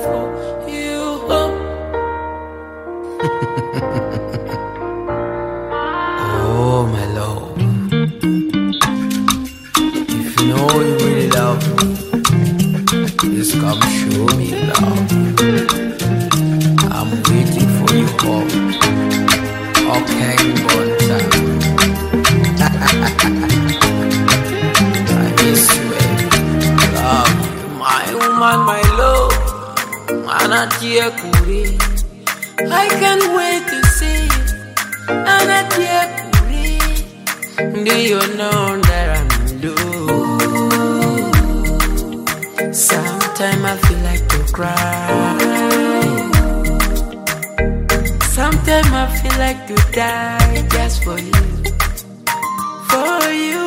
for you. Oh, my love, if you know you really love me, just come show me love. I'm waiting for you home. Okay, Bonta. I miss you, baby. Love you, my woman, my love. Anatia Kuri. I can't wait to see you. Anatia Kuri. Do you know that I'm low? Sometimes I feel like to cry. Sometimes I feel like to die just for you. For you.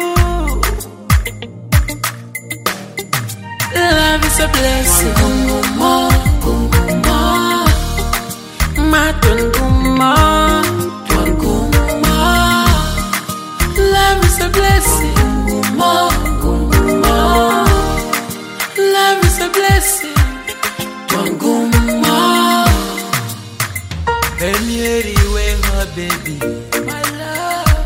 Love is a blessing. Love is a blessing. Love is a blessing. Anyway, my baby, my love.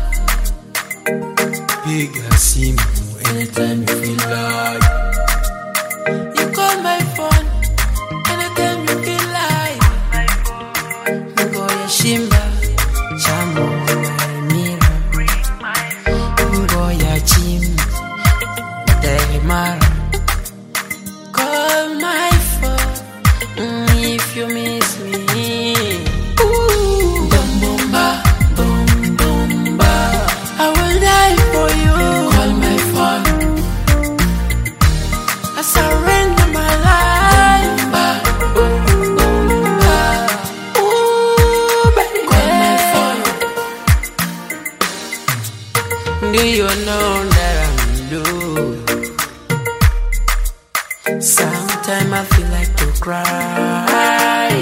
Big Hasim, anytime you feel like. You call my phone, anytime you feel like. Go Yashimba, Chamo, Mira. Go Yachim, Demara. Call my phone if you miss me. Do you know that I'm low? Sometimes I feel like to cry.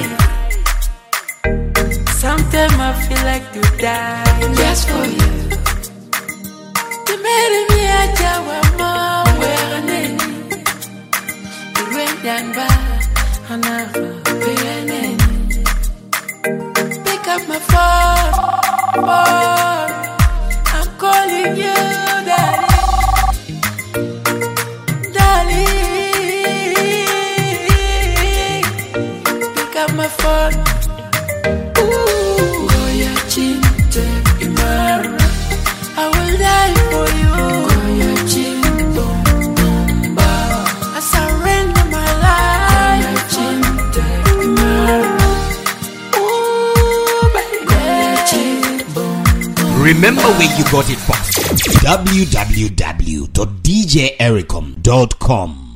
Sometimes I feel like to die just for you. You made me a jawama where an enemy. You went down by another enemy. Pick up my phone. Calling you, darling, darling. Pick up my phone. Ooh, Goya Chinte Imara. I will die for you. Goya Chimba. I surrender my life. Goya Chinte Imara. Ooh, baby. Goya Chimba. Remember where you got it from. www.djericom.com